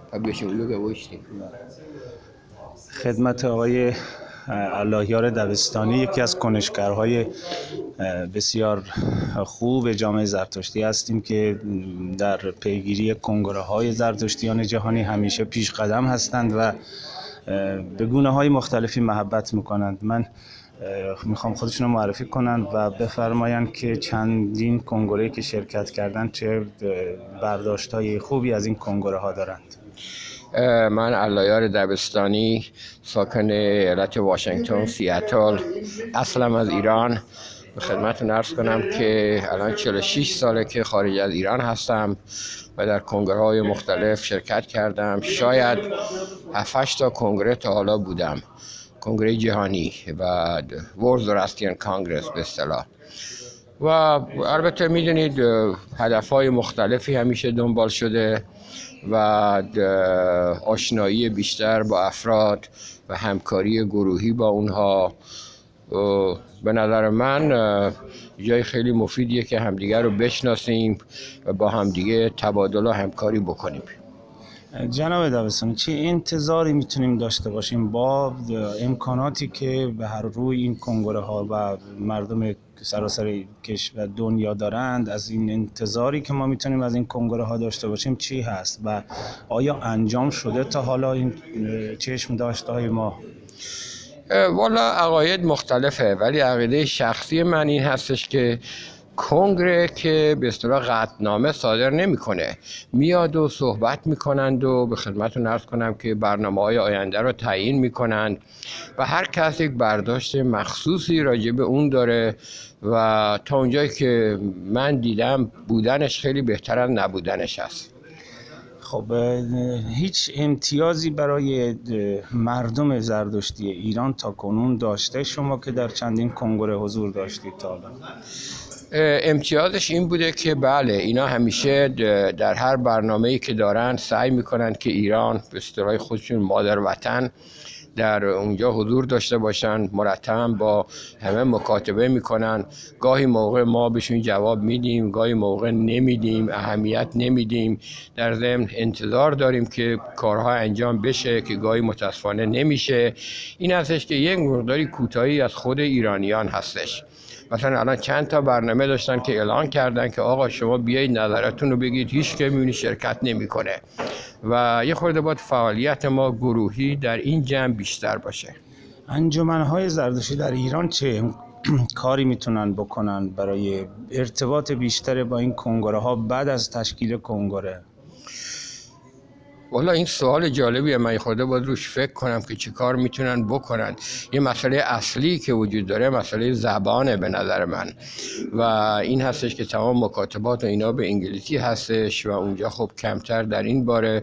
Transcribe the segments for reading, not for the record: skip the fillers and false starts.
خدمت آقای اللهیار دبستانی، یکی از کنشگرهای بسیار خوب جامعه زرتشتی هستیم که در پیگیری کنگره‌های زرتشتیان جهانی همیشه پیش قدم هستند و به گونه‌های مختلفی محبت می‌کنند. من میخوام خودشون رو معرفی کنند و بفرمایند که چندین کنگره‌ای که شرکت کردند چه برداشت‌های خوبی از این کنگره‌ها دارند. من اللهیار دبستانی، ساکن ایالت واشنگتن سیاتل، اصلم از ایران. به خدمتتون عرض کنم که الان 46 ساله که خارج از ایران هستم و در کنگره‌های مختلف شرکت کردم. شاید 7-8 تا کنگره تا حالا بودم، کنگره جهانی و World Zoroastrian Congress به اصطلاح. و البته میدونید هدفهای مختلفی همیشه دنبال شده و آشنایی بیشتر با افراد و همکاری گروهی با اونها. به نظر من جای خیلی مفیدیه که همدیگر رو بشناسیم و با همدیگه تبادل و همکاری بکنیم. جناب دبستانی، چه انتظاری میتونیم داشته باشیم با امکاناتی که به هر روی این کنگره ها و مردم سراسر کشور دنیا دارند؟ از این انتظاری که ما میتونیم از این کنگره ها داشته باشیم چی هست و آیا انجام شده تا حالا این چشم داشته های ما؟ والا عقاید مختلفه، ولی عقیده شخصی من این هستش که کنگره که به اصطلاح قطعنامه صادر نمیکنه، میاد و صحبت میکنند و به خدمتتون عرض کنم که برنامه‌های آینده رو تعیین میکنند و هر کس یک برداشت مخصوصی راجع به اون داره و تا اونجایی که من دیدم بودنش خیلی بهتر از نبودنش هست. خب هیچ امتیازی برای مردم زرتشتی ایران تا کنون داشته شما که در چندین کنگره حضور داشتید تا حالا؟ امتیازش این بوده که بله، اینا همیشه در هر برنامه‌ای که دارن سعی میکنن که ایران به اصطلاح خودشون مادر وطن در اونجا حضور داشته باشن، مرتبا با همه مکاتبه میکنن. گاهی موقع ما بهشون جواب میدیم، گاهی موقع نمیدیم، اهمیت نمیدیم، در ضمن انتظار داریم که کارها انجام بشه که گاهی متاسفانه نمیشه. این هستش که یک مقداری کوتاهی از خود ایرانیان هستش. مثلا الان چند تا برنامه داشتن که اعلان کردن که آقا شما بیایید نظرتون رو بگید، هیچ که میبینی شرکت نمیکنه و یه خورده باید فعالیت ما گروهی در این جمع بیشتر باشه. انجمن‌های زرتشتی در ایران چه کاری میتونن بکنن برای ارتباط بیشتر با این کنگره ها بعد از تشکیل کنگره؟ والا این سوال جالبیه، من خورده باید روش فکر کنم که چی کار میتونن بکنن. یه مسئله اصلی که وجود داره مسئله زبانه به نظر من و این هستش که تمام مکاتبات و اینا به انگلیسی هستش و اونجا خب کمتر در این باره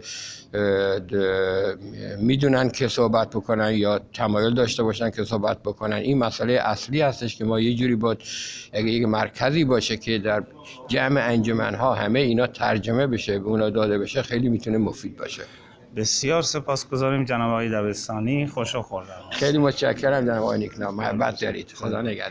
میدونن که صحبت بکنن یا تمایل داشته باشن که صحبت بکنن. این مسئله اصلی هستش که ما یه جوری باید، اگه یک مرکزی باشه که در جمع انجمن‌ها همه اینا ترجمه بشه، به اونا داده بشه، خیلی میتونه مفید باشه. بسیار سپاسگزاریم جناب آقای دبستانی، خوش و خورم. خیلی متشکرم جناب آقای نیکنا، محبت دارید. خدا نگهدار.